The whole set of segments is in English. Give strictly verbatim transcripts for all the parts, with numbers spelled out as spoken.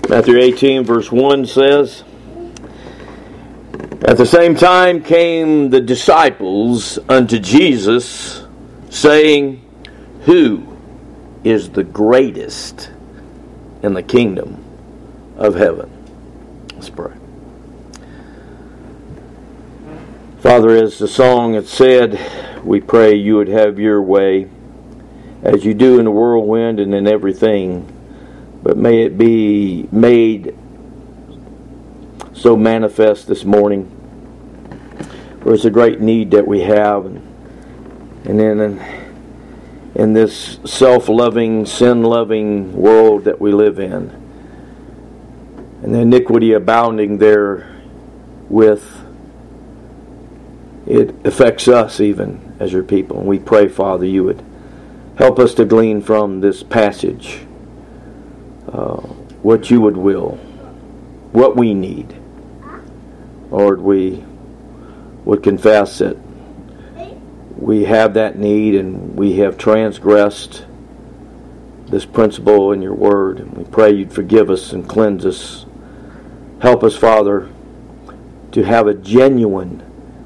Matthew eighteen verse one says, "At the same time came the disciples unto Jesus, saying, Who is the greatest in the kingdom of heaven?" Let's pray. Father, as the song had said, we pray you would have your way as you do in the whirlwind and in everything, but may it be made so manifest this morning. For it's a great need that we have, and, and in, in this self-loving, sin-loving world that we live in, and the iniquity abounding there with, it affects us even as your people. And we pray, Father, you would help us to glean from this passage uh, what you would will, what we need. Lord, we would confess that we have that need and we have transgressed this principle in your word. And we pray you'd forgive us and cleanse us. Help us, Father, to have a genuine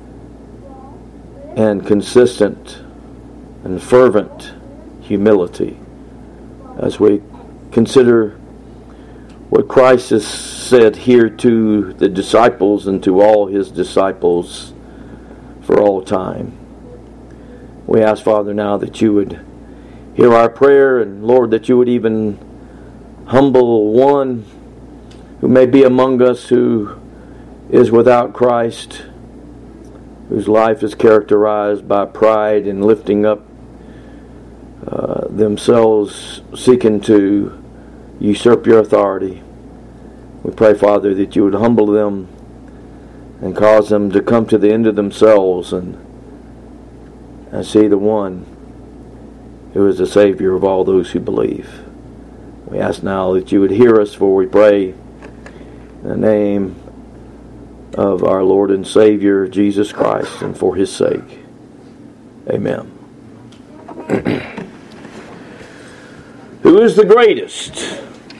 and consistent and fervent humility as we consider what Christ has said here to the disciples and to all his disciples for all time. We ask, Father, now that you would hear our prayer, and Lord, that you would even humble one who may be among us who is without Christ, whose life is characterized by pride and lifting up uh, themselves, seeking to usurp your authority. We pray, Father, that you would humble them and cause them to come to the end of themselves and, and see the one who is the Savior of all those who believe. We ask now that you would hear us, for we pray in the name of our Lord and Savior, Jesus Christ, and for his sake. Amen. Who is the greatest?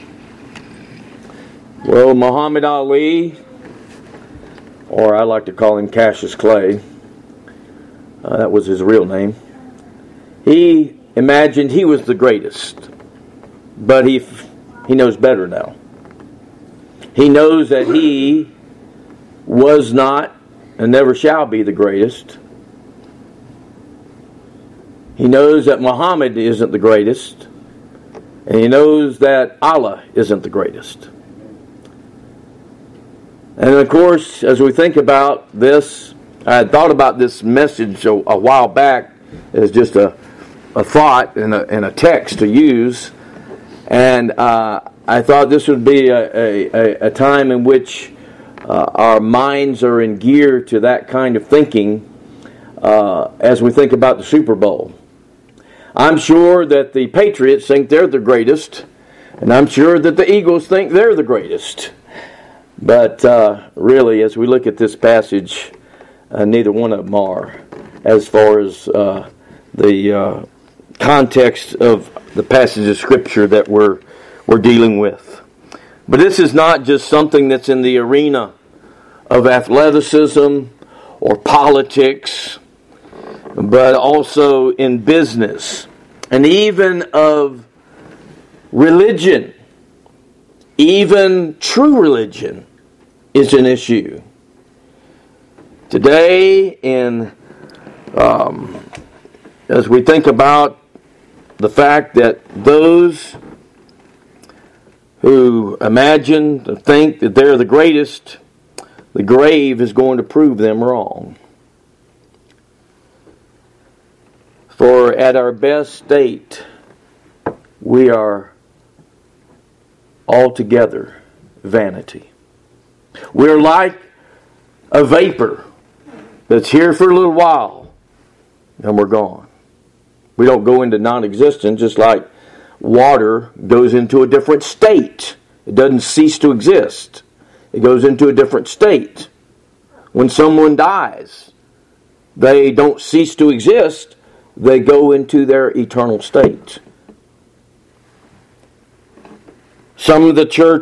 Well, Muhammad Ali, or I like to call him Cassius Clay, uh, that was his real name, he imagined he was the greatest, but he he knows better now. He knows that he was not and never shall be the greatest. He knows that Muhammad isn't the greatest, and he knows that Allah isn't the greatest. And of course, as we think about this, I had thought about this message a, a while back as just a, a thought and a, and a text to use. And uh, I thought this would be a, a, a time in which uh, our minds are in gear to that kind of thinking uh, as we think about the Super Bowl. I'm sure that the Patriots think they're the greatest, and I'm sure that the Eagles think they're the greatest. But uh, really, as we look at this passage, uh, neither one of them are, as far as uh, the uh, context of the passage of Scripture that we're we're dealing with. But this is not just something that's in the arena of athleticism or politics, but also in business and even of religion. Even true religion is an issue. Today, in um, as we think about the fact that those who imagine and think that they're the greatest, the grave is going to prove them wrong. For at our best state, we are altogether vanity. We're like a vapor that's here for a little while and we're gone. We don't go into non-existence, just like water goes into a different state. It doesn't cease to exist. It goes into a different state. When someone dies, they don't cease to exist. They go into their eternal state. Some of the church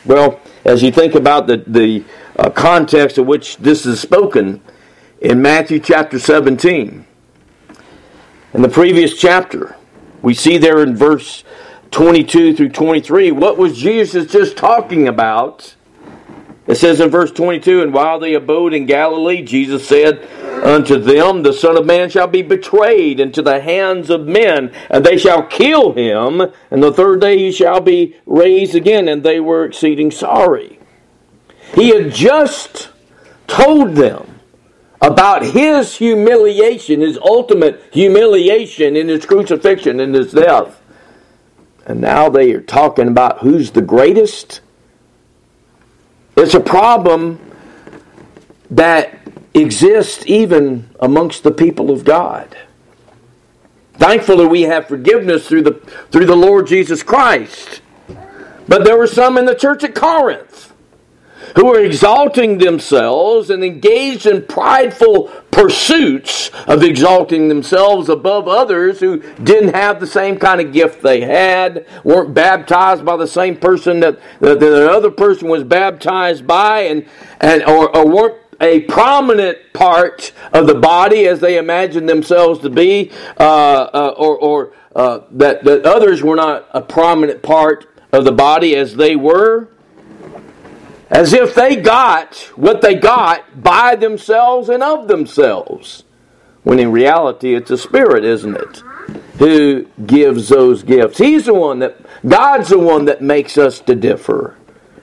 Well, as you think about the, the uh, context of which this is spoken, in Matthew chapter seventeen, in the previous chapter, we see there in verse twenty-two through twenty-three, what was Jesus just talking about? It says in verse twenty-two, and while they abode in Galilee, Jesus said unto them, the Son of Man shall be betrayed into the hands of men, and they shall kill him, and the third day he shall be raised again. And they were exceeding sorry. He had just told them about his humiliation, his ultimate humiliation in his crucifixion and his death. And now they are talking about who's the greatest. It's a problem that exists even amongst the people of God. Thankfully, we have forgiveness through the through the Lord Jesus Christ. But there were some in the church at Corinth who were exalting themselves and engaged in prideful pursuits of exalting themselves above others who didn't have the same kind of gift they had, weren't baptized by the same person that, that the other person was baptized by, and, and or, or weren't a prominent part of the body as they imagined themselves to be, uh, uh, or, or uh, that, that others were not a prominent part of the body as they were. As if they got what they got by themselves and of themselves. When in reality it's the Spirit, isn't it, who gives those gifts. He's the one that, God's the one that makes us to differ.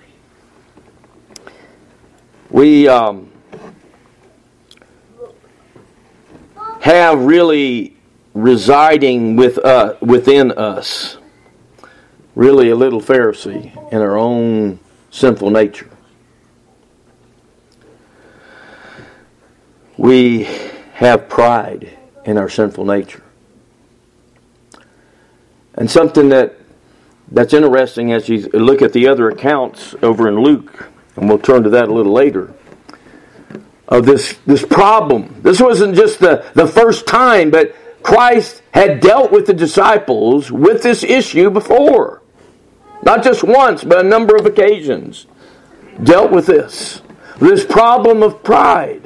We um, have really residing with uh, within us, really a little Pharisee in our own sinful nature. We have pride in our sinful nature. And something that that's interesting as you look at the other accounts over in Luke, and we'll turn to that a little later, of this, this problem. This wasn't just the, the first time, but Christ had dealt with the disciples with this issue before. Not just once, but a number of occasions. Dealt with this. This problem of pride.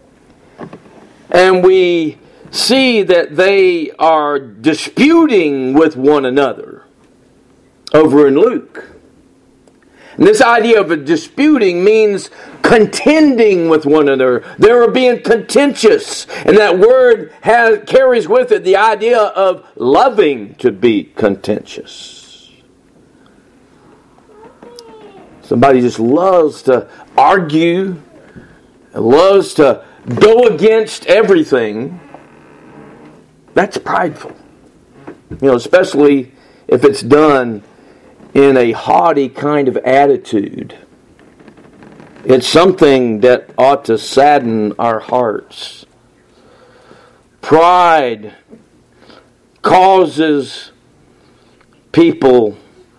And we see that they are disputing with one another over in Luke. And this idea of a disputing means contending with one another. They were being contentious. And that word has, carries with it the idea of loving to be contentious. Somebody just loves to argue, loves to go against everything. That's prideful. You know, especially if it's done in a haughty kind of attitude. It's something that ought to sadden our hearts. Pride causes people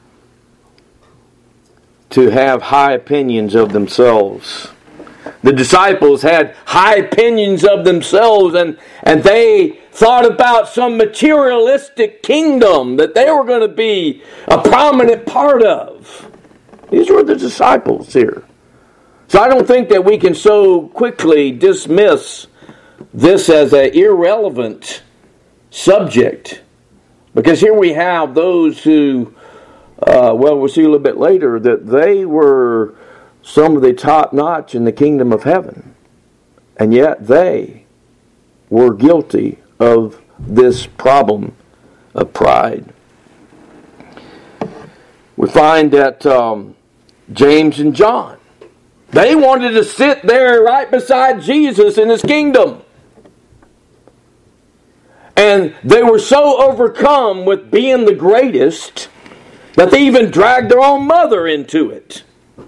to have high opinions of themselves. The disciples had high opinions of themselves, and, and they thought about some materialistic kingdom that they were going to be a prominent part of. These were the disciples here. So I don't think that we can so quickly dismiss this as an irrelevant subject. Because here we have those who, uh, well, we'll see a little bit later, that they were some of the top notch in the kingdom of heaven. And yet they were guilty of this problem of pride. We find that um, James and John, they wanted to sit there right beside Jesus in his kingdom. And they were so overcome with being the greatest that they even dragged their own mother into it.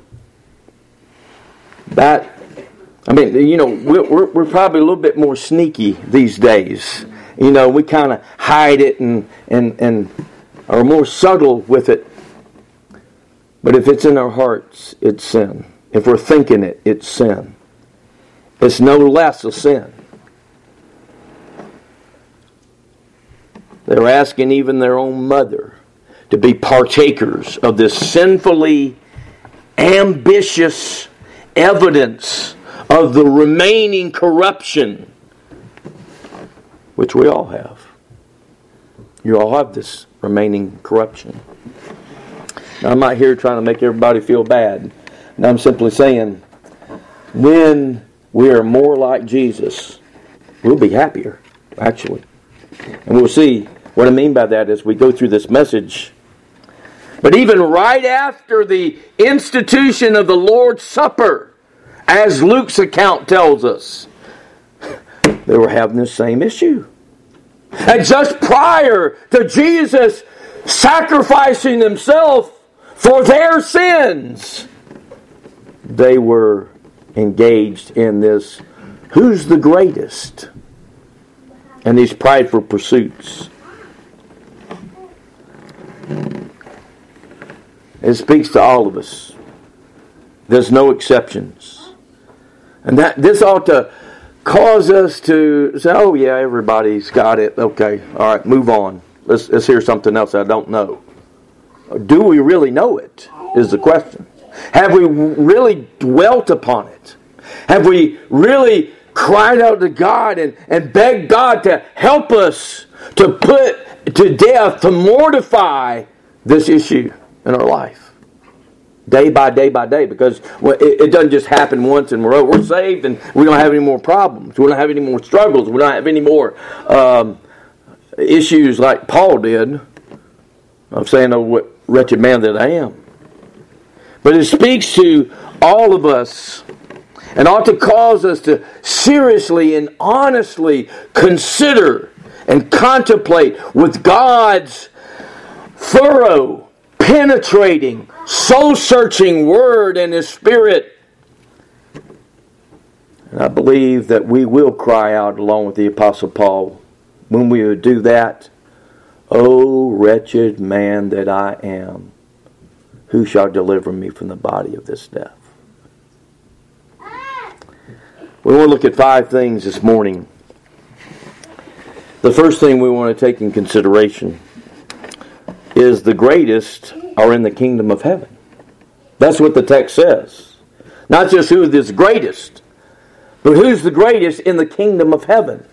That, I mean, you know, we're, we're probably a little bit more sneaky these days. You know, we kind of hide it and, and, and are more subtle with it. But if it's in our hearts, it's sin. If we're thinking it, it's sin. It's no less a sin. They're asking even their own mother to be partakers of this sinfully ambitious evidence of the remaining corruption, which we all have. You all have this remaining corruption. Now, I'm not here trying to make everybody feel bad. And I'm simply saying, when we are more like Jesus, we'll be happier, actually. And we'll see what I mean by that as we go through this message. But even right after the institution of the Lord's Supper, as Luke's account tells us, they were having the same issue. And just prior to Jesus sacrificing himself for their sins, they were engaged in this, who's the greatest? And these prideful pursuits. It speaks to all of us. There's no exceptions. And that this ought to cause us to say, oh yeah, everybody's got it. Okay, all right, move on. Let's, let's hear something else I don't know. Do we really know it, is the question. Have we really dwelt upon it? Have we really cried out to God and, and begged God to help us to put to death, to mortify this issue in our life? Day by day by day, because it, it doesn't just happen once and we're over. We're saved and we don't have any more problems. We don't have any more struggles. We don't have any more um, issues like Paul did of saying, oh, what wretched man that I am. But it speaks to all of us and ought to cause us to seriously and honestly consider and contemplate with God's thorough, penetrating, soul-searching Word and His Spirit. And I believe that we will cry out along with the Apostle Paul when we would do that, O wretched man that I am, who shall deliver me from the body of this death? We want to look at five things this morning. The first thing we want to take in consideration is the greatest are in the kingdom of heaven. That's what the text says. Not just who is greatest, but who's the greatest in the kingdom of heaven.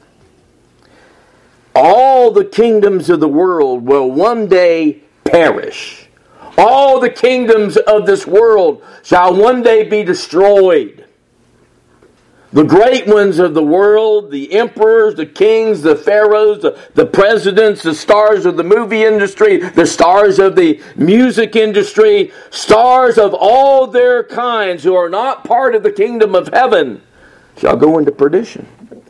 All the kingdoms of the world will one day perish. All the kingdoms of this world shall one day be destroyed. The great ones of the world, the emperors, the kings, the pharaohs, the, the presidents, the stars of the movie industry, the stars of the music industry, stars of all their kinds who are not part of the kingdom of heaven shall go into perdition.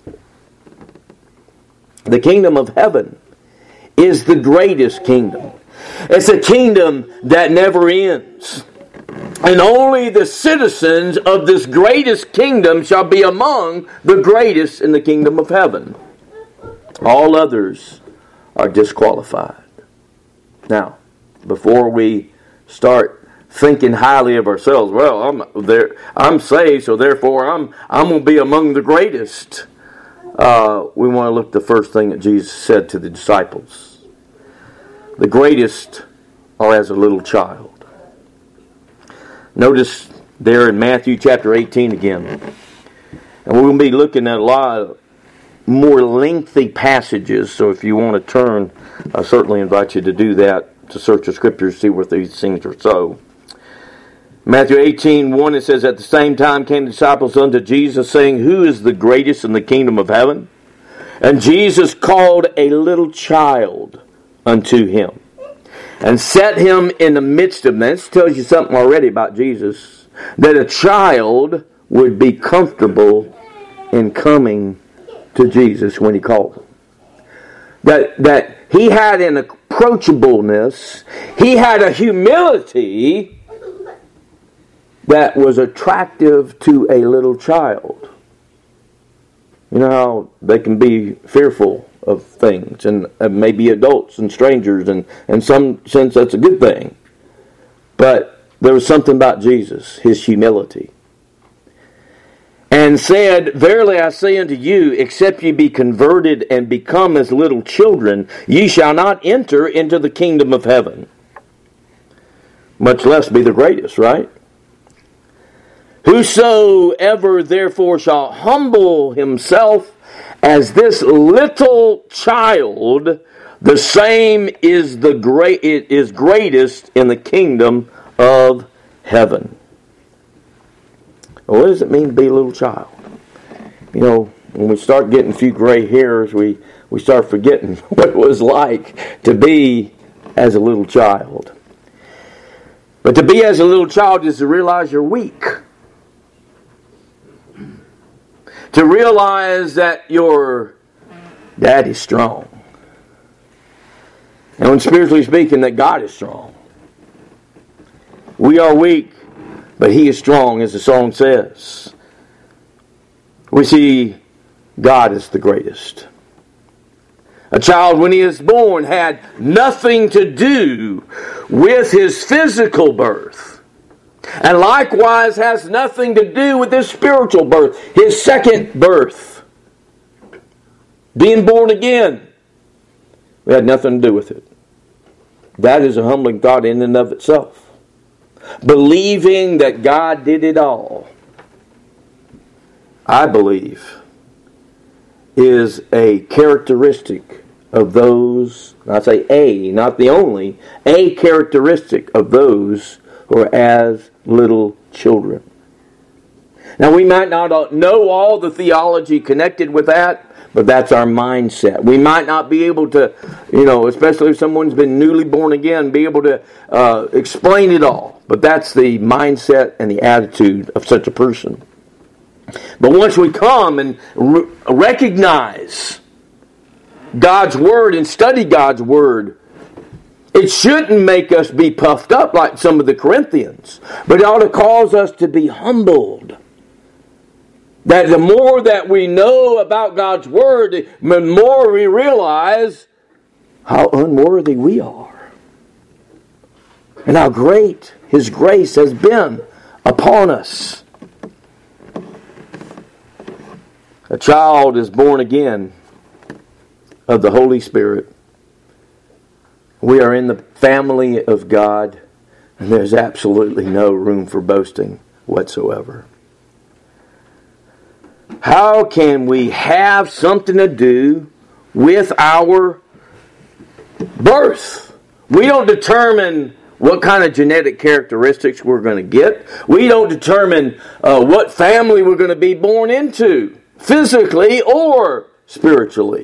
The kingdom of heaven is the greatest kingdom. It's a kingdom that never ends. And only the citizens of this greatest kingdom shall be among the greatest in the kingdom of heaven. All others are disqualified. Now, before we start thinking highly of ourselves, well, I'm there, I'm saved, so therefore I'm I'm going to be among the greatest. Uh, we want to look at the first thing that Jesus said to the disciples. The greatest are as a little child. Notice there in Matthew chapter eighteen again. And we're going to be looking at a lot of more lengthy passages, so if you want to turn, I certainly invite you to do that, to search the Scriptures, see what these things are so. Matthew eighteen, one, it says, At the same time came the disciples unto Jesus, saying, Who is the greatest in the kingdom of heaven? And Jesus called a little child unto him, and set him in the midst of them. This tells you something already about Jesus, that a child would be comfortable in coming to Jesus when he called him. That, that he had an approachableness, he had a humility that was attractive to a little child. You know how they can be fearful of things, and maybe adults and strangers, and in some sense that's a good thing. But there was something about Jesus, his humility. And said, Verily I say unto you, except ye be converted and become as little children, ye shall not enter into the kingdom of heaven. Much less be the greatest, right? Whosoever therefore shall humble himself as this little child, the same is the great it is greatest in the kingdom of heaven. Well, what does it mean to be a little child? You know, when we start getting a few gray hairs, we, we start forgetting what it was like to be as a little child. But to be as a little child is to realize you're weak. To realize that your daddy's strong. And when spiritually speaking, that God is strong. We are weak, but He is strong, as the song says. We see God as the greatest. A child, when he is born, had nothing to do with his physical birth. And likewise has nothing to do with his spiritual birth, his second birth. Being born again. We had nothing to do with it. That is a humbling thought in and of itself. Believing that God did it all, I believe, is a characteristic of those, I say a, not the only, a characteristic of those who are as little children. Now, we might not know all the theology connected with that, but that's our mindset. We might not be able to, you know, especially if someone's been newly born again, be able to uh, explain it all. But that's the mindset and the attitude of such a person. But once we come and re- recognize God's Word and study God's Word, it shouldn't make us be puffed up like some of the Corinthians, but it ought to cause us to be humbled. That the more that we know about God's Word, the more we realize how unworthy we are. And how great His grace has been upon us. A child is born again of the Holy Spirit. We are in the family of God, and there's absolutely no room for boasting whatsoever. How can we have something to do with our birth? We don't determine what kind of genetic characteristics we're going to get. We don't determine uh, what family we're going to be born into, physically or spiritually.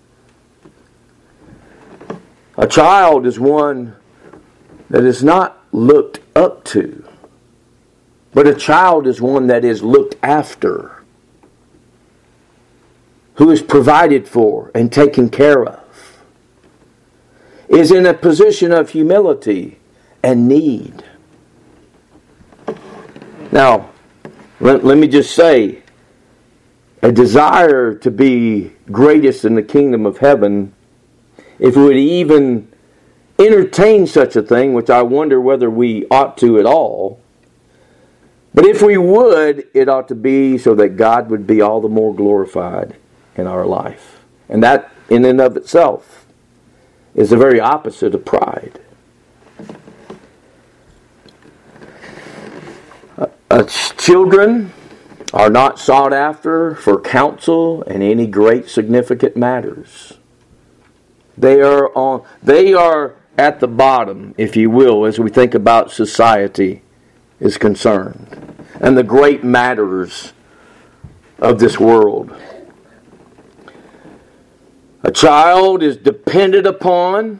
A child is one that is not looked up to, but a child is one that is looked after, who is provided for and taken care of, is in a position of humility and need. Now, let, let me just say, a desire to be greatest in the kingdom of heaven, if we would even entertain such a thing, which I wonder whether we ought to at all, but if we would, it ought to be so that God would be all the more glorified in our life. And that, in and of itself, is the very opposite of pride. Uh, uh, children are not sought after for counsel in any great significant matters. They are on. They are at the bottom, if you will, as we think about society is concerned, and the great matters of this world. A child is dependent upon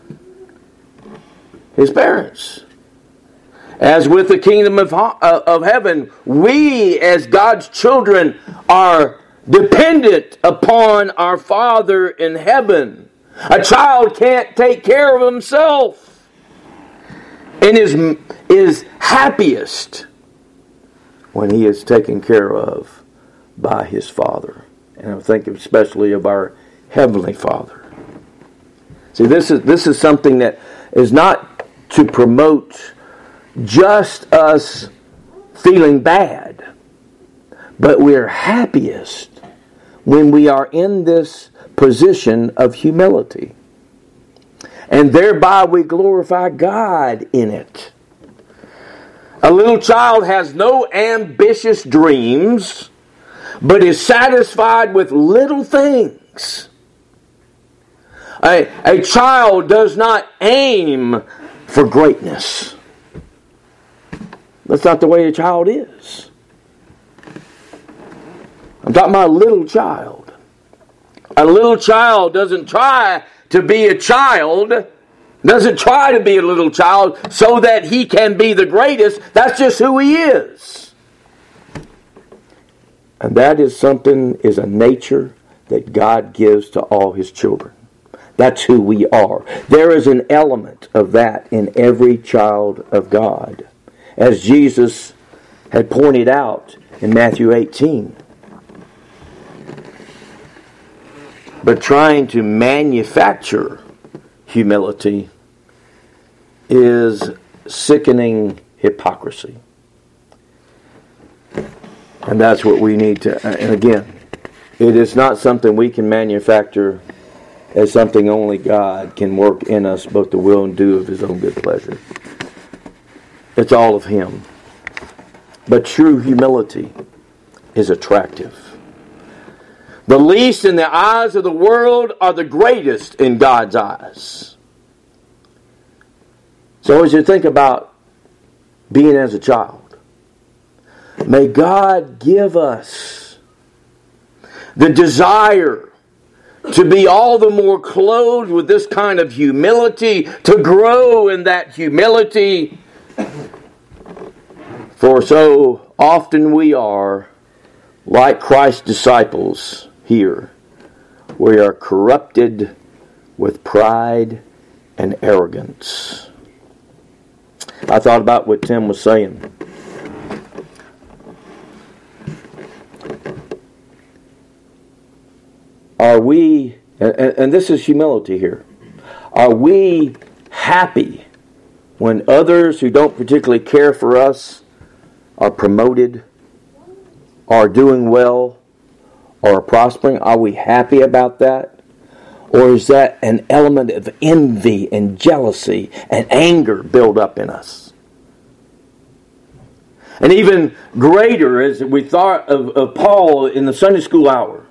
his parents. As with the kingdom of, of heaven, we as God's children are dependent upon our Father in heaven. A child can't take care of himself and is, is happiest when he is taken care of by his Father. And I'm thinking especially of our Heavenly Father. See, this is this is something that is not to promote just us feeling bad, but we're happiest when we are in this position of humility. And thereby we glorify God in it. A little child has no ambitious dreams, but is satisfied with little things. A, a child does not aim for greatness. That's not the way a child is. I'm talking about a little child. A little child doesn't try to be a child, doesn't try to be a little child so that he can be the greatest. That's just who he is. And that is something, is a nature that God gives to all His children. That's who we are. There is an element of that in every child of God. As Jesus had pointed out in Matthew eighteen. But trying to manufacture humility is sickening hypocrisy. And that's what we need to, and again, it is not something we can manufacture as something only God can work in us, both the will and do of His own good pleasure. It's all of Him. But true humility is attractive. The least in the eyes of the world are the greatest in God's eyes. So as you think about being as a child, may God give us the desire to be all the more clothed with this kind of humility, to grow in that humility. For so often we are, like Christ's disciples here, we are corrupted with pride and arrogance. I thought about what Tim was saying. Are we, and, and this is humility here, are we happy when others who don't particularly care for us are promoted, are doing well, or are prospering? Are we happy about that? Or is that an element of envy and jealousy and anger build up in us? And even greater, as we thought of, of Paul in the Sunday school hour,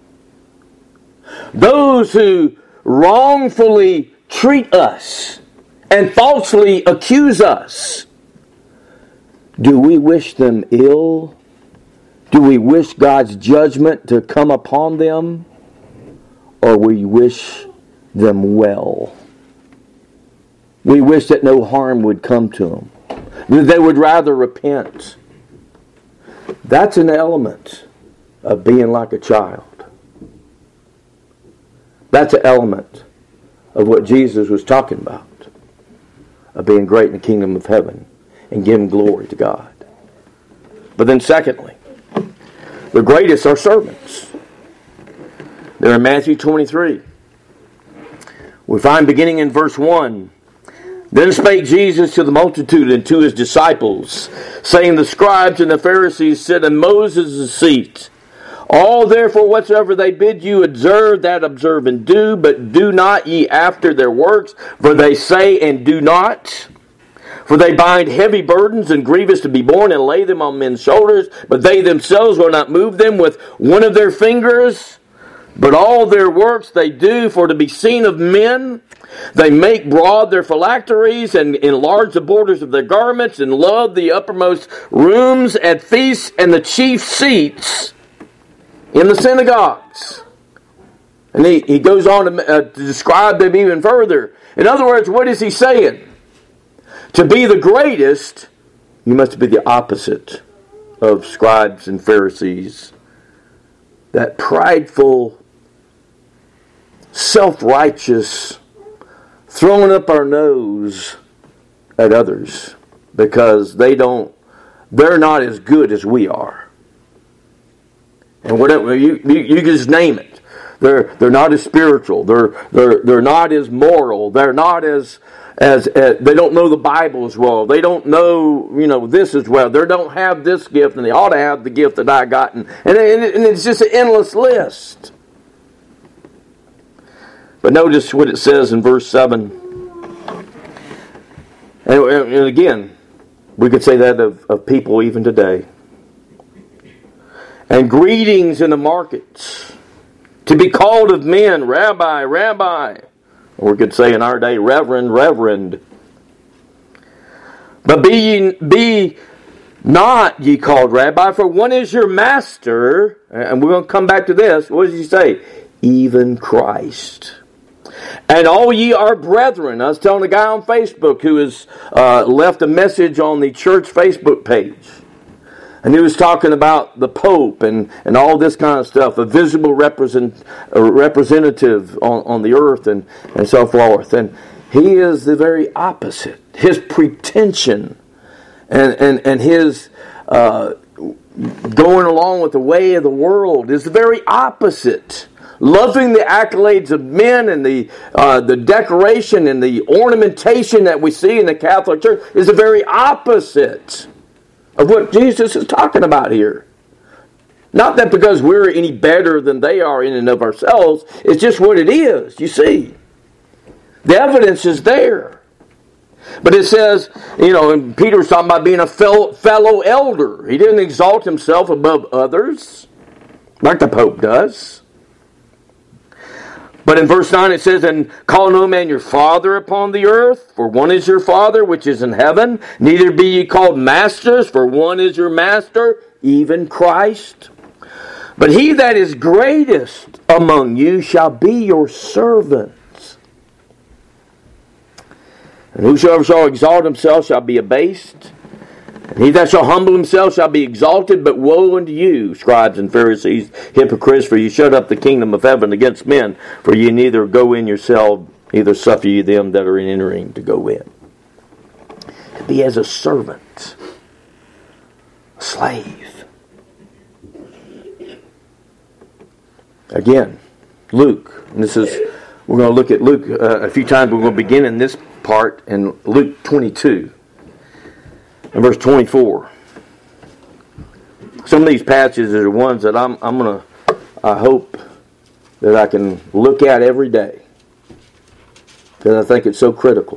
those who wrongfully treat us and falsely accuse us, do we wish them ill? Do we wish God's judgment to come upon them? Or we wish them well? We wish that no harm would come to them. That they would rather repent. That's an element of being like a child. That's an element of what Jesus was talking about. Of being great in the kingdom of heaven and giving glory to God. But then secondly, the greatest are servants. They're in Matthew twenty-three. We find beginning in verse one. Then spake Jesus to the multitude and to His disciples, saying, the scribes and the Pharisees sit in Moses' seat. All therefore whatsoever they bid you observe, that observe and do, but do not ye after their works, for they say and do not. For they bind heavy burdens and grievous to be borne and lay them on men's shoulders, but they themselves will not move them with one of their fingers. But all their works they do for to be seen of men. They make broad their phylacteries and enlarge the borders of their garments and love the uppermost rooms at feasts and the chief seats in the synagogues. And he, he goes on to, uh, to describe them even further. In other words, what is he saying? To be the greatest, you must be the opposite of scribes and Pharisees. That prideful, self-righteous, throwing up our nose at others because they don't, they're not as good as we are. And whatever, you, you, you just name it. They're they're not as spiritual. They're they're they're not as moral. They're not as as, as they don't know the Bible as well. They don't know you know this as well. They don't have this gift, and they ought to have the gift that I got. And and, and it's just an endless list. But notice what it says in verse seven. And, and again, We could say that of, of people even today. And greetings in the markets. To be called of men, Rabbi, Rabbi. Or we could say in our day, Reverend, Reverend. But be ye, be not ye called Rabbi, for one is your master. And we're going to come back to this. What does he say? Even Christ. And all ye are brethren. I was telling a guy on Facebook who has uh, left a message on the church Facebook page. And he was talking about the Pope and, and all this kind of stuff, a visible represent, a representative on, on the earth and, and so forth. And he is the very opposite. His pretension and, and, and his uh, going along with the way of the world is the very opposite. Loving the accolades of men and the uh, the decoration and the ornamentation that we see in the Catholic Church is the very opposite of what Jesus is talking about here. Not that because we're any better than they are in and of ourselves. It's just what it is, you see. The evidence is there. But it says, you know, and Peter's talking about being a fellow, fellow elder. He didn't exalt himself above others, like the Pope does. But in verse nine it says, and call no man your father upon the earth, for one is your Father which is in heaven. Neither be ye called masters, for one is your master, even Christ. But he that is greatest among you shall be your servant. And whosoever shall exalt himself shall be abased. And he that shall humble himself shall be exalted. But woe unto you, scribes and Pharisees, hypocrites, for ye shut up the kingdom of heaven against men. For ye neither go in yourself, neither suffer ye them that are in entering to go in. To be as a servant, a slave. Again, Luke. And this is, we're going to look at Luke uh, a few times. We're going to begin in this part in Luke twenty-two. In verse twenty-four. Some of these passages are ones that I'm I'm gonna I hope that I can look at every day. Because I think it's so critical.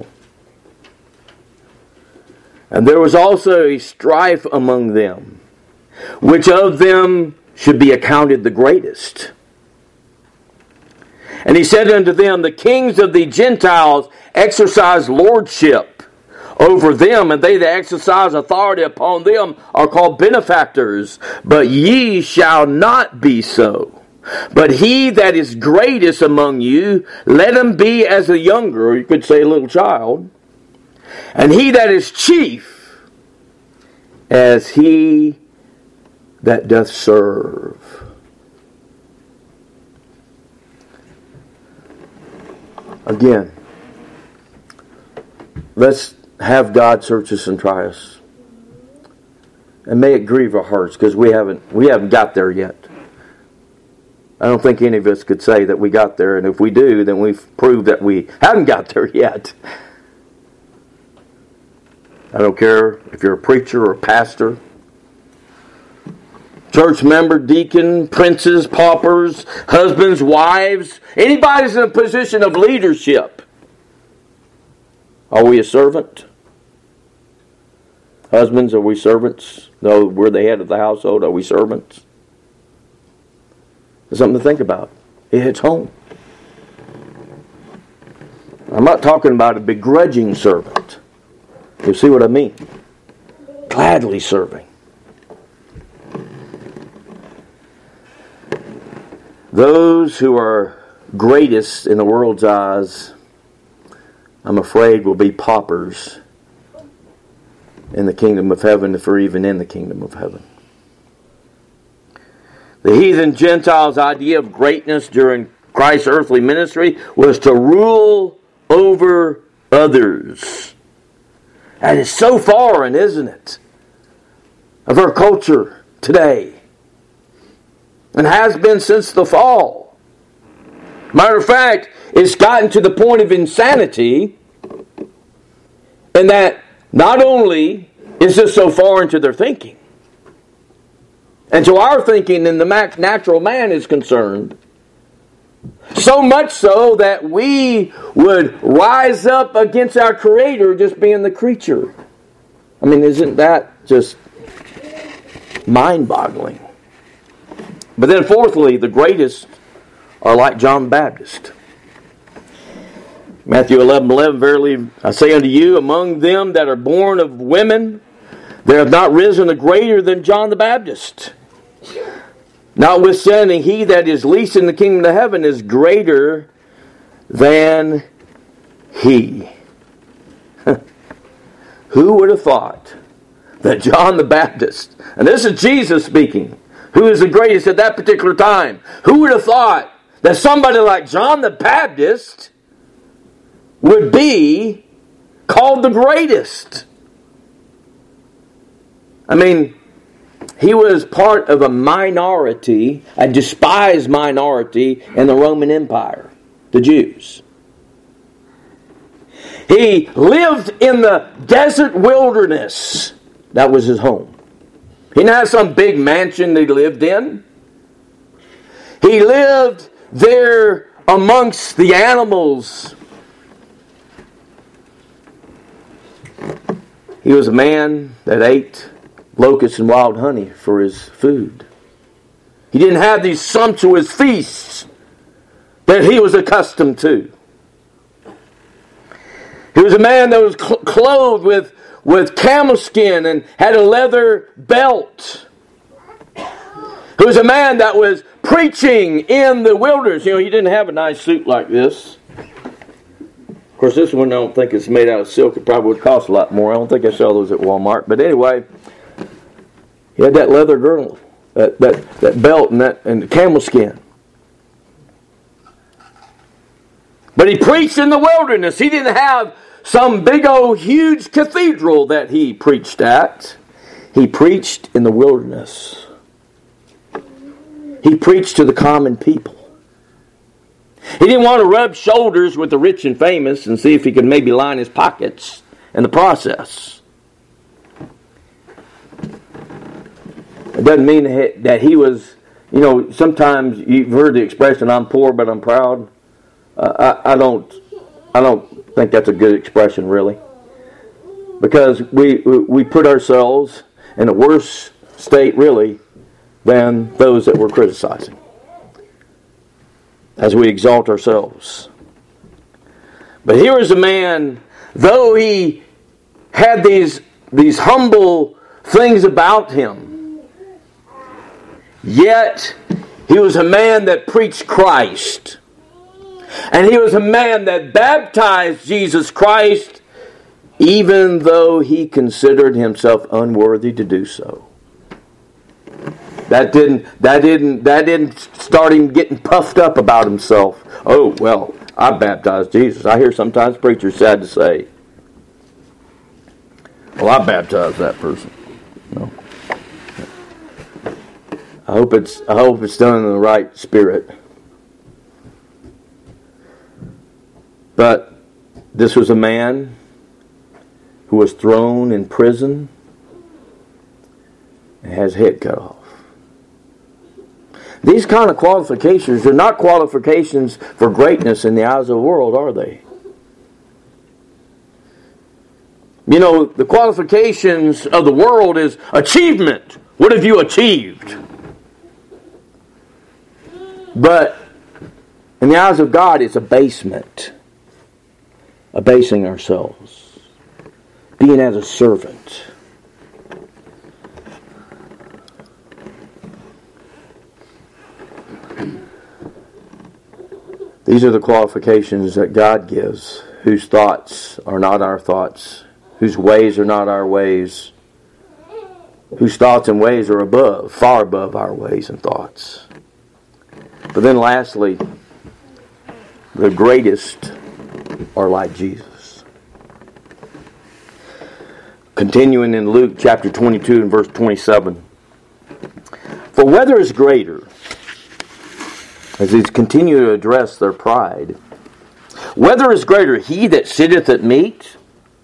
And there was also a strife among them, which of them should be accounted the greatest. And he said unto them, the kings of the Gentiles exercise lordship over them, and they that exercise authority upon them are called benefactors. But ye shall not be so. But he that is greatest among you, let him be as a younger, or you could say a little child. And he that is chief, as he that doth serve. Again, let's have God search us and try us. And may it grieve our hearts, because we haven't we haven't got there yet. I don't think any of us could say that we got there, and if we do, then we've proved that we haven't got there yet. I don't care if you're a preacher or a pastor, church member, deacon, princes, paupers, husbands, wives, anybody's in a position of leadership. Are we a servant? Husbands, are we servants? No, we're the head of the household. Are we servants? There's something to think about. It hits home. I'm not talking about a begrudging servant. You see what I mean? Gladly serving. Those who are greatest in the world's eyes, I'm afraid, will be paupers in the kingdom of heaven, if we're even in the kingdom of heaven. The heathen Gentiles' idea of greatness during Christ's earthly ministry was to rule over others. That is so foreign, isn't it, of our culture today, and has been since the fall. Matter of fact, it's gotten to the point of insanity, in that not only is this so foreign to their thinking, and to our thinking in the natural man is concerned, so much so that we would rise up against our Creator just being the creature. I mean, isn't that just mind-boggling? But then fourthly, the greatest are like John the Baptist. Matthew eleven eleven, verily I say unto you, among them that are born of women, there hath not risen a greater than John the Baptist. Notwithstanding, he that is least in the kingdom of heaven is greater than he. Who would have thought that John the Baptist, and this is Jesus speaking, who is the greatest at that particular time, who would have thought that somebody like John the Baptist would be called the greatest? I mean, he was part of a minority, a despised minority in the Roman Empire, the Jews. He lived in the desert wilderness. That was his home. He didn't have some big mansion that he lived in. He lived there amongst the animals. He was a man that ate locusts and wild honey for his food. He didn't have these sumptuous feasts that he was accustomed to. He was a man that was cl- clothed with, with camel skin and had a leather belt. He was a man that was preaching in the wilderness. You know, he didn't have a nice suit like this. Of course, this one I don't think it's made out of silk. It probably would cost a lot more. I don't think I sell those at Walmart. But anyway, he had that leather girdle, that, that, that belt and that and the camel skin. But he preached in the wilderness. He didn't have some big old huge cathedral that he preached at. He preached in the wilderness. He preached to the common people. He didn't want to rub shoulders with the rich and famous and see if he could maybe line his pockets in the process. It doesn't mean that he was, you know, sometimes you've heard the expression, I'm poor but I'm proud. Uh, I, I don't I don't think that's a good expression, really. Because we we put ourselves in a worse state, really, than those that we're criticizing, as we exalt ourselves. But here is a man, though he had these, these humble things about him, yet he was a man that preached Christ. And he was a man that baptized Jesus Christ, even though he considered himself unworthy to do so. That didn't that didn't that didn't start him getting puffed up about himself. Oh, well, I baptized Jesus. I hear sometimes preachers sad to say, well, I baptized that person. No. I hope it's I hope it's done in the right spirit. But this was a man who was thrown in prison and has his head cut off. These kind of qualifications are not qualifications for greatness in the eyes of the world, are they? You know, the qualifications of the world is achievement. What have you achieved? But in the eyes of God, it's abasement. Abasing ourselves. Being as a servant. These are the qualifications that God gives, whose thoughts are not our thoughts, whose ways are not our ways, whose thoughts and ways are above, far above our ways and thoughts. But then lastly, the greatest are like Jesus. Continuing in Luke chapter twenty-two and verse twenty-seven. For whether is greater, as he's continuing to address their pride, whether is greater, he that sitteth at meat,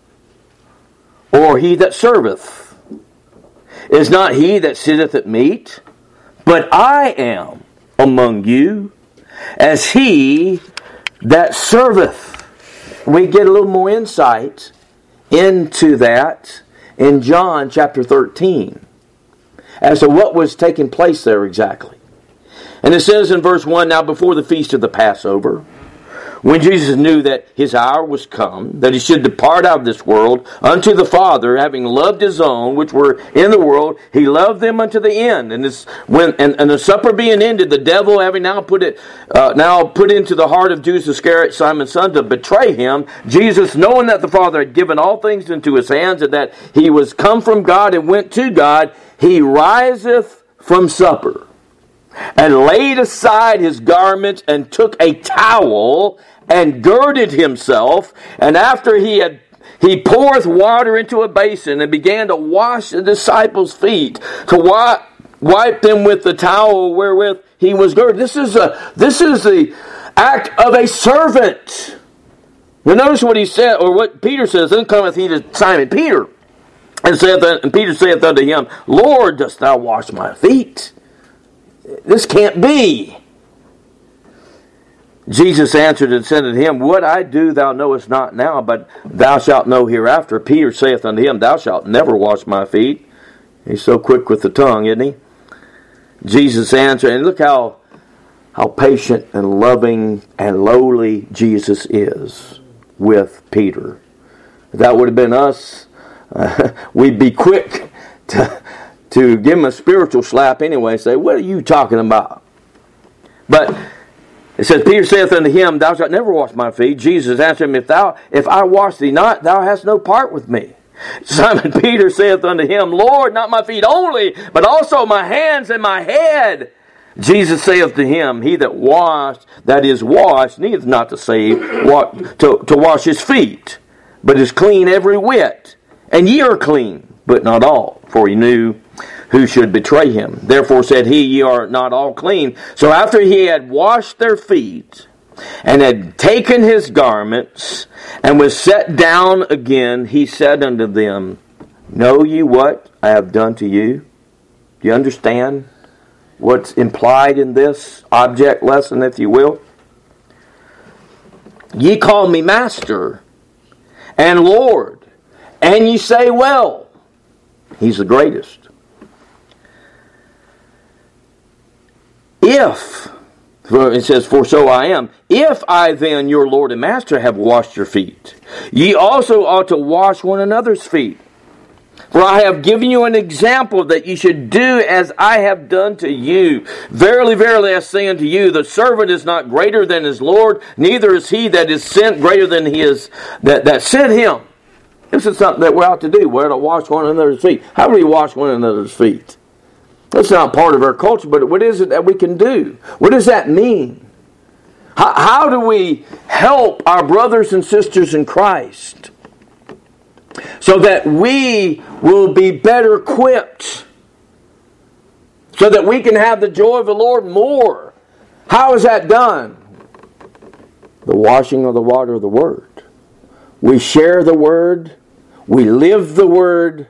or he that serveth? Is not he that sitteth at meat? But I am among you as he that serveth. We get a little more insight into that in John chapter thirteen as to what was taking place there exactly. And it says in verse one, now before the feast of the Passover, when Jesus knew that his hour was come, that he should depart out of this world unto the Father, having loved his own which were in the world, he loved them unto the end. And this, when and, and the supper being ended, the devil having now put it uh, now put into the heart of Judas Iscariot, Simon's son, to betray him, Jesus, knowing that the Father had given all things into his hands, and that he was come from God and went to God, he riseth from supper, and laid aside his garments, and took a towel, and girded himself, and after he had he poureth water into a basin, and began to wash the disciples' feet, to wipe, wipe them with the towel wherewith he was girded. This is a this is the act of a servant. Now notice what he said, or what Peter says. Then cometh he to Simon Peter, and saith, and Peter saith unto him, Lord, dost thou wash my feet? This can't be. Jesus answered and said unto him, what I do thou knowest not now, but thou shalt know hereafter. Peter saith unto him, thou shalt never wash my feet. He's so quick with the tongue, isn't he? Jesus answered, and look how, how patient and loving and lowly Jesus is with Peter. If that would have been us, uh, we'd be quick to, to give him a spiritual slap anyway, say, what are you talking about? But it says, Peter saith unto him, thou shalt never wash my feet. Jesus answered him, if thou, if I wash thee not, thou hast no part with me. Simon Peter saith unto him, Lord, not my feet only, but also my hands and my head. Jesus saith to him, he that washed, that is washed, needeth not to save, to, to wash his feet, but is clean every whit. And ye are clean, but not all. For he knew who should betray him. Therefore said he, ye are not all clean. So after he had washed their feet, and had taken his garments, and was set down again, he said unto them, know ye what I have done to you? Do you understand what's implied in this object lesson, if you will? Ye call me Master and Lord, and ye say well. He's the greatest. If, it says, for so I am, if I then, your Lord and Master, have washed your feet, ye also ought to wash one another's feet. For I have given you an example that ye should do as I have done to you. Verily, verily, I say unto you, the servant is not greater than his Lord, neither is he that is sent greater than he is that, that sent him. This is something that we're out to do. We're to wash one another's feet. How do we wash one another's feet? That's not part of our culture, but what is it that we can do? What does that mean? How, how do we help our brothers and sisters in Christ so that we will be better equipped, so that we can have the joy of the Lord more? How is that done? The washing of the water of the Word. We share the Word, we live the Word,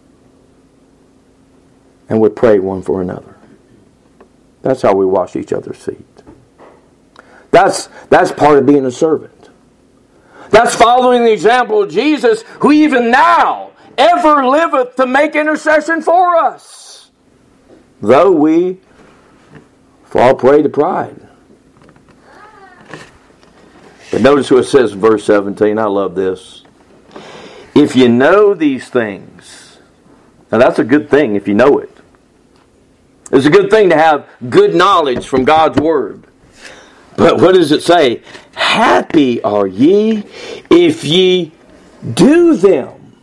and we pray one for another. That's how we wash each other's feet. That's, that's part of being a servant. That's following the example of Jesus, who even now ever liveth to make intercession for us, though we fall prey to pride. But notice what it says in verse seventeen. I love this. If you know these things, now that's a good thing if you know it. It's a good thing to have good knowledge from God's Word. But what does it say? Happy are ye if ye do them.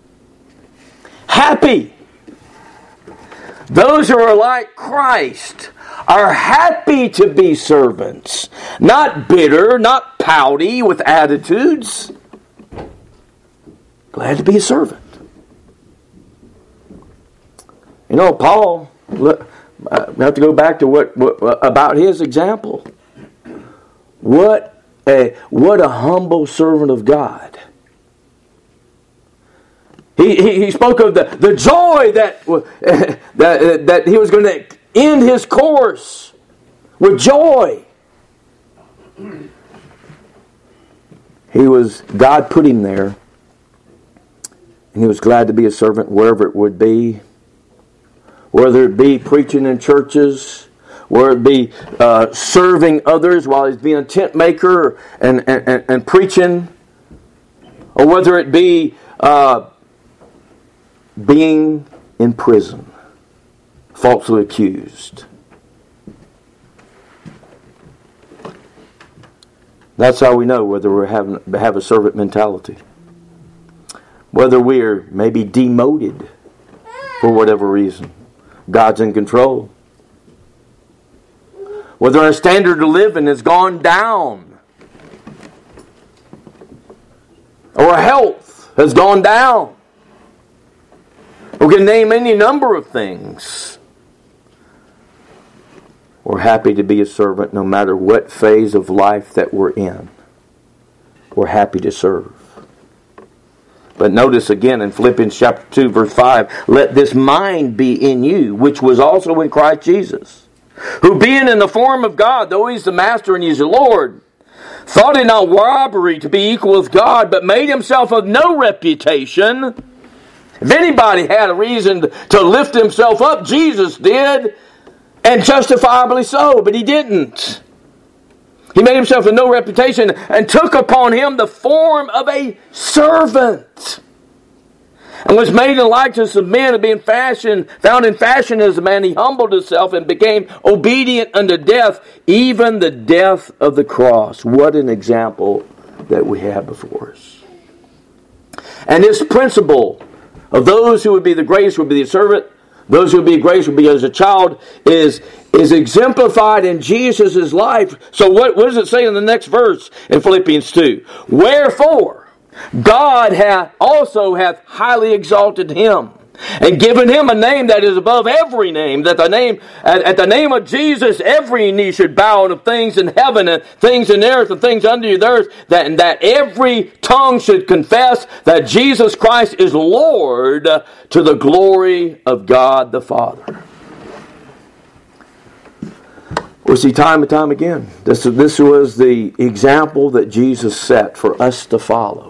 Happy. Those who are like Christ are happy to be servants. Not bitter, not pouty with attitudes. Glad to be a servant. You know, Paul, look, I have to go back to what, what about his example. What a what a humble servant of God. He he, he spoke of the, the joy that, that that he was going to end his course with joy. He was God put him there, And he was glad to be a servant wherever it would be. Whether it be preaching in churches, whether it be uh, serving others while he's being a tent maker and, and, and, and preaching, or whether it be uh, being in prison, falsely accused. That's how we know whether we have have a servant mentality. Whether we are maybe demoted for whatever reason. God's in control. Whether our standard of living has gone down. Or our health has gone down. We can name any number of things. We're happy to be a servant no matter what phase of life that we're in. We're happy to serve. But notice again in Philippians chapter two, verse five, let this mind be in you, which was also in Christ Jesus, who being in the form of God, though he's the master and he's the Lord, thought it not robbery to be equal with God, but made himself of no reputation. If anybody had a reason to lift himself up, Jesus did, and justifiably so, but he didn't. He made himself of no reputation and took upon him the form of a servant. And was made in the likeness of men, and being fashioned, found in fashion as a man, he humbled himself and became obedient unto death, even the death of the cross. What an example that we have before us. And this principle of those who would be the greatest would be the servant, those who would be greatest would be as a child, is, is exemplified in Jesus' life. So what, what does it say in the next verse in Philippians two? Wherefore, God hath also hath highly exalted him, and given him a name that is above every name, that the name at, at the name of Jesus every knee should bow, of things in heaven and things in earth and things under the earth, that, and that every tongue should confess that Jesus Christ is Lord, to the glory of God the Father. We see time and time again, this, this was the example that Jesus set for us to follow.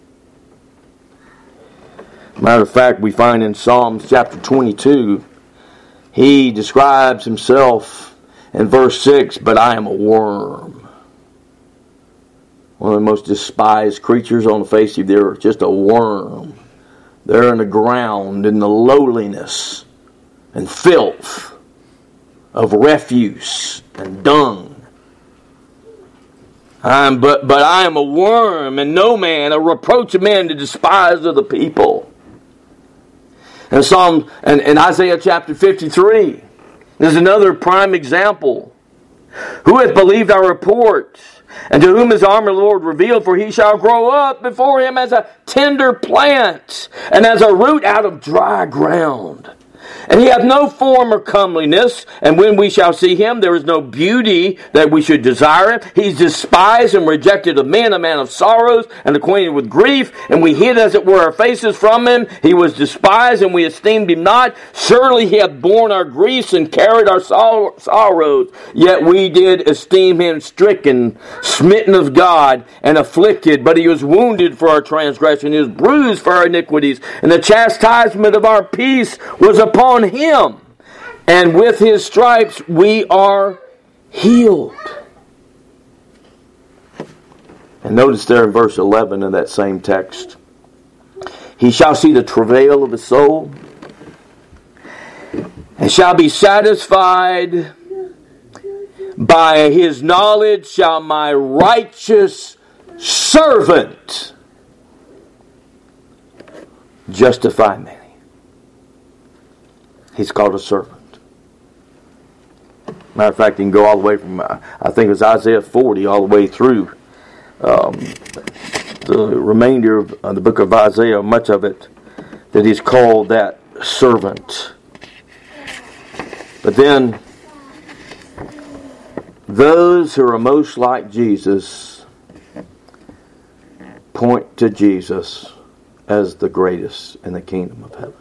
Matter of fact, we find in Psalms chapter twenty-two, he describes himself in verse six, but I am a worm. One of the most despised creatures on the face of the earth, just a worm. They're in the ground, in the lowliness and filth of refuse and dung. I'm but but I am a worm, and no man, a reproach of men, to despise of the people. And Psalm and, and Isaiah chapter fifty-three is another prime example. Who hath believed our report? And to whom his arm the Lord revealed? For he shall grow up before him as a tender plant, and as a root out of dry ground. And he hath no form or comeliness, and when we shall see him, there is no beauty that we should desire him. He's despised and rejected of men, a man of sorrows, and acquainted with grief, and we hid as it were our faces from him. He was despised, and we esteemed him not. Surely he hath borne our griefs and carried our sorrows, yet we did esteem him stricken, smitten of God, and afflicted. But he was wounded for our transgression, he was bruised for our iniquities, and the chastisement of our peace was upon upon him, and with his stripes we are healed. And notice there in verse eleven of that same text, he shall see the travail of his soul, and shall be satisfied. By his knowledge shall my righteous servant justify me. He's called a servant. Matter of fact, you can go all the way from, uh, I think it was Isaiah forty, all the way through um, the remainder of uh, the book of Isaiah, much of it, that he's called that servant. But then, those who are most like Jesus point to Jesus as the greatest in the kingdom of heaven.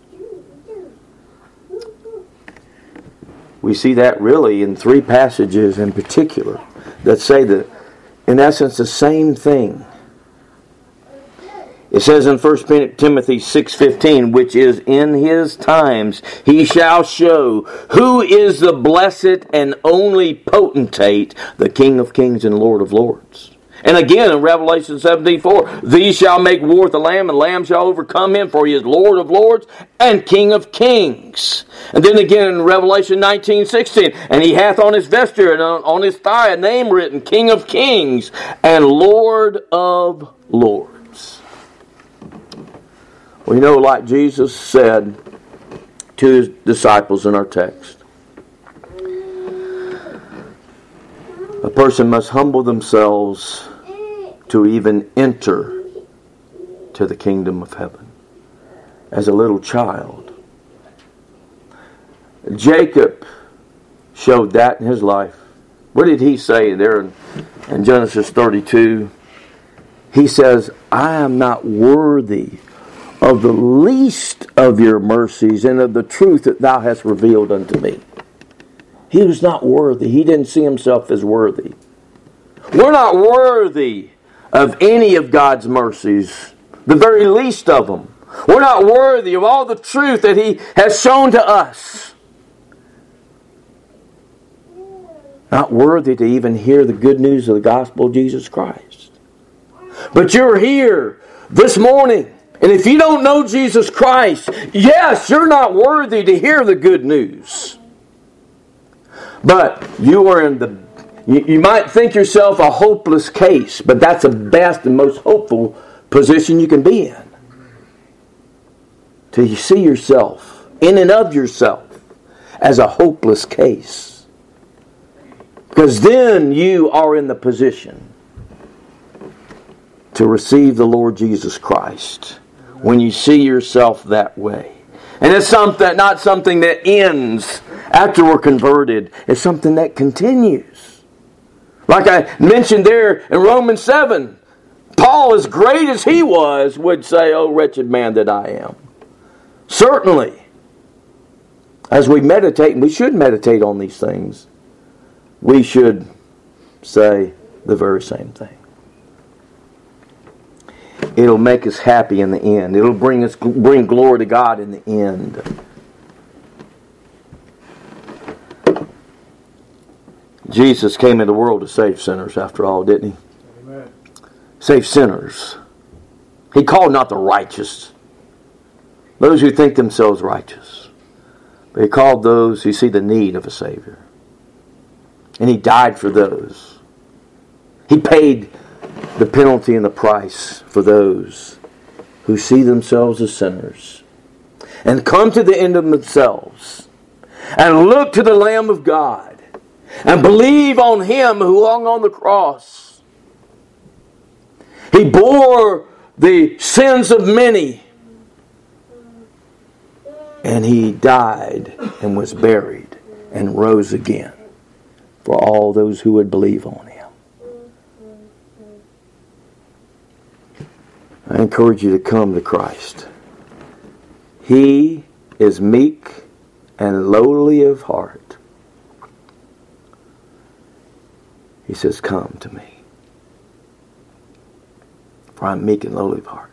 We see that really in three passages in particular that say that, in essence, the same thing. It says in First Timothy six fifteen, which is in his times he shall show who is the blessed and only potentate, the King of kings and Lord of lords. And again in Revelation seventeen four, these shall make war with the Lamb, and the Lamb shall overcome him, for he is Lord of lords and King of kings. And then again in Revelation nineteen sixteen, and he hath on his vesture and on his thigh a name written, King of kings and Lord of lords. Well, you know, like Jesus said to his disciples in our text, a person must humble themselves to even enter to the kingdom of heaven. As a little child, Jacob showed that in his life. What did he say there in, in Genesis thirty-two? He says, I am not worthy of the least of your mercies and of the truth that thou hast revealed unto me. He was not worthy. He didn't see himself as worthy. We're not worthy of any of God's mercies, the very least of them. We're not worthy of all the truth that He has shown to us. Not worthy to even hear the good news of the gospel of Jesus Christ. But you're here this morning, and if you don't know Jesus Christ, yes, you're not worthy to hear the good news. But you are in the, you, you might think yourself a hopeless case, but that's the best and most hopeful position you can be in. To see yourself, in and of yourself, as a hopeless case. Because then you are in the position to receive the Lord Jesus Christ when you see yourself that way. And it's something, not something that ends after we're converted. It's something that continues. Like I mentioned there in Romans seven, Paul, as great as he was, would say, "Oh, wretched man that I am." Certainly, as we meditate, and we should meditate on these things, we should say the very same thing. It'll make us happy in the end. It'll bring us bring glory to God in the end. Jesus came into the world to save sinners, after all, didn't He? Amen. Save sinners. He called not the righteous, those who think themselves righteous, but He called those who see the need of a Savior. And He died for those. He paid the penalty and the price for those who see themselves as sinners and come to the end of themselves and look to the Lamb of God and believe on Him who hung on the cross. He bore the sins of many, and He died and was buried and rose again for all those who would believe on Him. I encourage you to come to Christ. He is meek and lowly of heart. He says, "Come to me, for I'm meek and lowly of heart.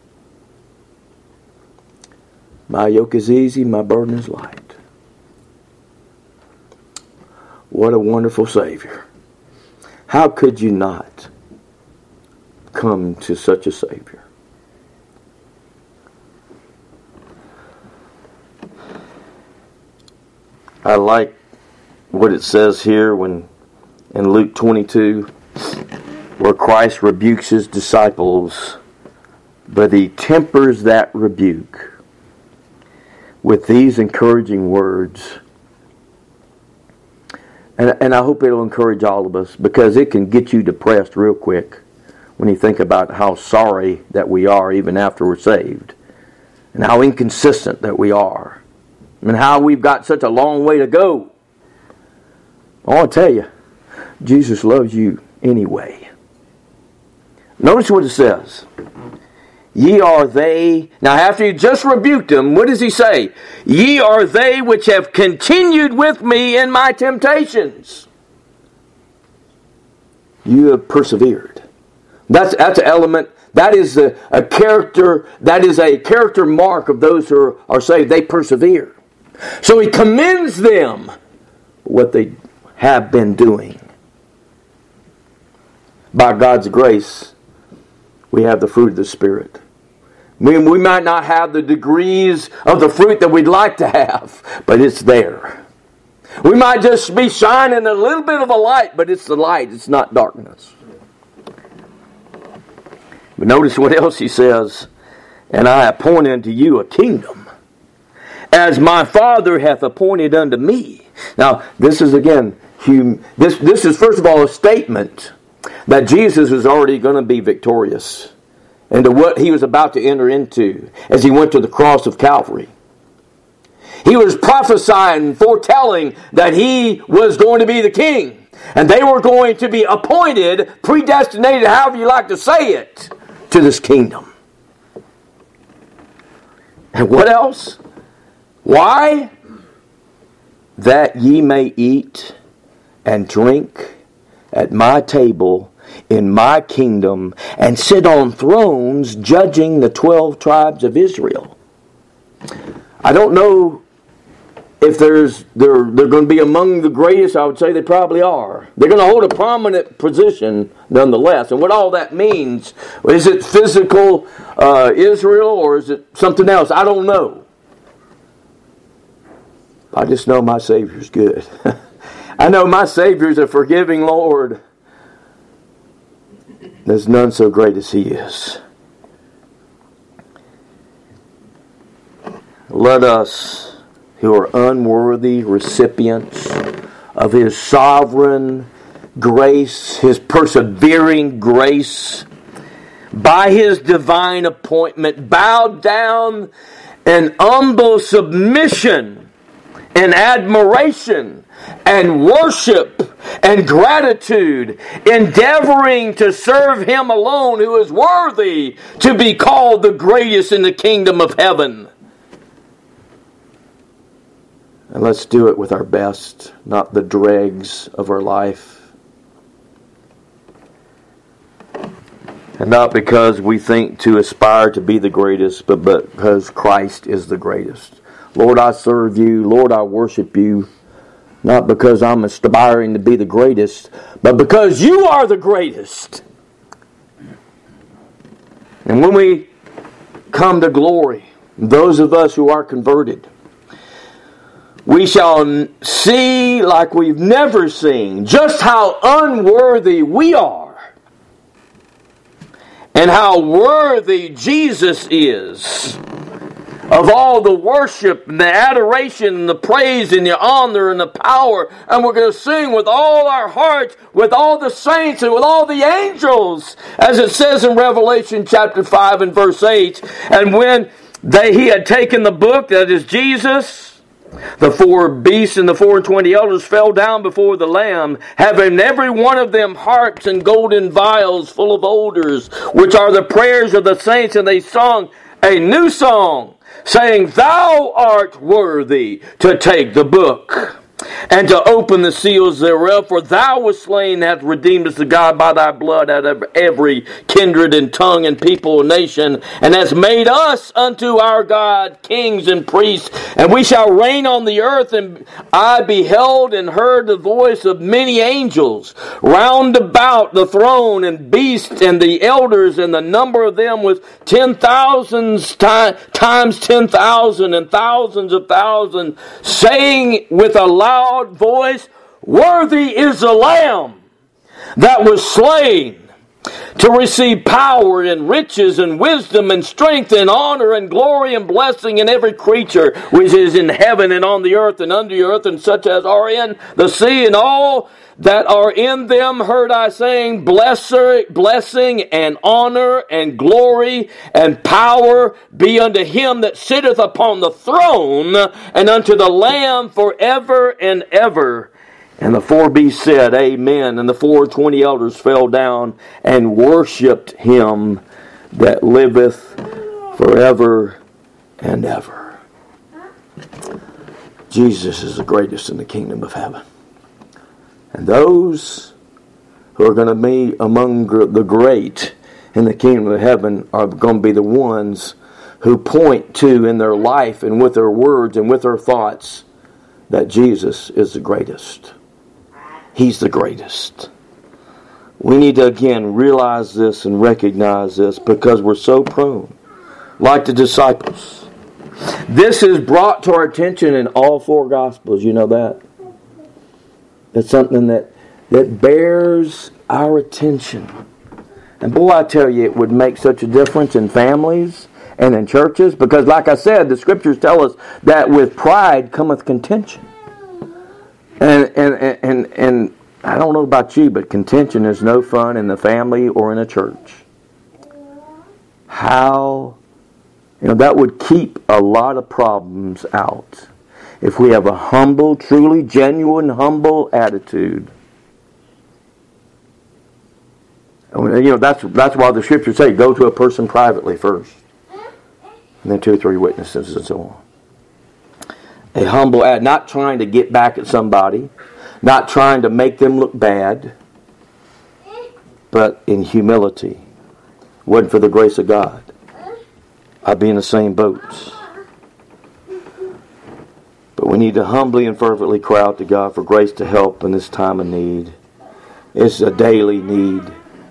My yoke is easy, my burden is light." What a wonderful Savior. How could you not come to such a Savior? I like what it says here when in Luke twenty-two, where Christ rebukes His disciples, but He tempers that rebuke with these encouraging words. And, and I hope it'll encourage all of us, because it can get you depressed real quick when you think about how sorry that we are even after we're saved, and how inconsistent that we are, and how we've got such a long way to go. I want to tell you, Jesus loves you anyway. Notice what it says. Ye are they. Now after He just rebuked them, what does He say? Ye are they which have continued with me in my temptations. You have persevered. That's, that's an element That is a, a character, that is a character mark of those who are, are saved. They persevere. So he commends them for what they have been doing. By God's grace, we have the fruit of the Spirit. We, we might not have the degrees of the fruit that we'd like to have, but it's there. We might just be shining a little bit of a light, but it's the light, it's not darkness. But notice what else he says. And I appoint unto you a kingdom, as my Father hath appointed unto me. Now, this is again, hum, this, this is first of all a statement that Jesus is already going to be victorious into what he was about to enter into as he went to the cross of Calvary. He was prophesying, foretelling that he was going to be the king. And they were going to be appointed, predestinated, however you like to say it, to this kingdom. And what else? Why? That ye may eat and drink at my table in my kingdom and sit on thrones judging the twelve tribes of Israel. I don't know if there's they're, they're going to be among the greatest. I would say they probably are. They're going to hold a prominent position nonetheless. And what all that means, is it physical uh, Israel or is it something else? I don't know. I just know my Savior's good. I know my Savior's a forgiving Lord. There's none so great as He is. Let us, who are unworthy recipients of His sovereign grace, His persevering grace, by His divine appointment, bow down in humble submission and admiration and worship and gratitude, endeavoring to serve Him alone who is worthy to be called the greatest in the kingdom of heaven. And let's do it with our best, not the dregs of our life. And not because we think to aspire to be the greatest, but because Christ is the greatest. Lord, I serve you. Lord, I worship you. Not because I'm aspiring to be the greatest, but because you are the greatest. And when we come to glory, those of us who are converted, we shall see like we've never seen just how unworthy we are and how worthy Jesus is of all the worship and the adoration and the praise and the honor and the power. And we're going to sing with all our hearts, with all the saints and with all the angels, as it says in Revelation chapter five and verse eight. And when they, he had taken the book, that is Jesus, the four beasts and the four and twenty elders fell down before the Lamb, having every one of them harps and golden vials full of odors, which are the prayers of the saints. And they sung a new song, saying, Thou art worthy to take the book and to open the seals thereof, for Thou wast slain, hath redeemed us to God by Thy blood out of every kindred and tongue and people and nation, and hast made us unto our God kings and priests, and we shall reign on the earth. And I beheld and heard the voice of many angels round about the throne and beasts and the elders, and the number of them was ten thousands times ten thousand and thousands of thousands, saying with a loud loud voice, Worthy is the Lamb that was slain to receive power and riches and wisdom and strength and honor and glory and blessing in every creature which is in heaven and on the earth and under the earth, and such as are in the sea, and all that are in them heard I saying, Blessing and honor and glory and power be unto Him that sitteth upon the throne and unto the Lamb forever and ever. And the four beasts said, Amen. And the four and twenty elders fell down and worshipped Him that liveth forever and ever. Jesus is the greatest in the kingdom of heaven. And those who are going to be among the great in the kingdom of heaven are going to be the ones who point to in their life and with their words and with their thoughts that Jesus is the greatest. He's the greatest. We need to again realize this and recognize this because we're so prone, like the disciples. This is brought to our attention in all four Gospels. You know that? It's something that, that bears our attention. And boy, I tell you, it would make such a difference in families and in churches. Because like I said, the Scriptures tell us that with pride cometh contention. And, and, and, and, and I don't know about you, but contention is no fun in the family or in a church. How, you know, that would keep a lot of problems out. If we have a humble, truly genuine, humble attitude. You know, that's that's why the Scriptures say, go to a person privately first. And then two or three witnesses and so on. A humble attitude, not trying to get back at somebody, not trying to make them look bad, but in humility. Wasn't for the grace of God, I'd be in the same boat. But we need to humbly and fervently cry out to God for grace to help in this time of need. It's a daily need.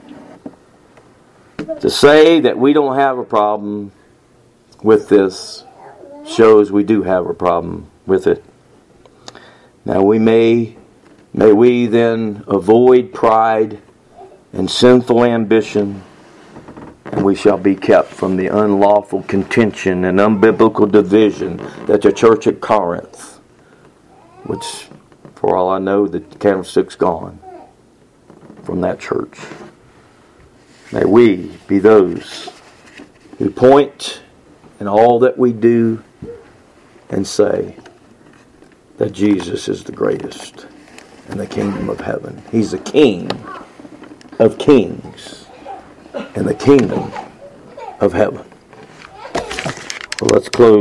To say that we don't have a problem with this shows we do have a problem with it. Now we may, may we then avoid pride and sinful ambition, and we shall be kept from the unlawful contention and unbiblical division that the church at Corinth, which, for all I know, the candlestick's gone from that church. May we be those who point in all that we do and say that Jesus is the greatest in the kingdom of heaven. He's the King of kings in the kingdom of heaven. Well, let's close.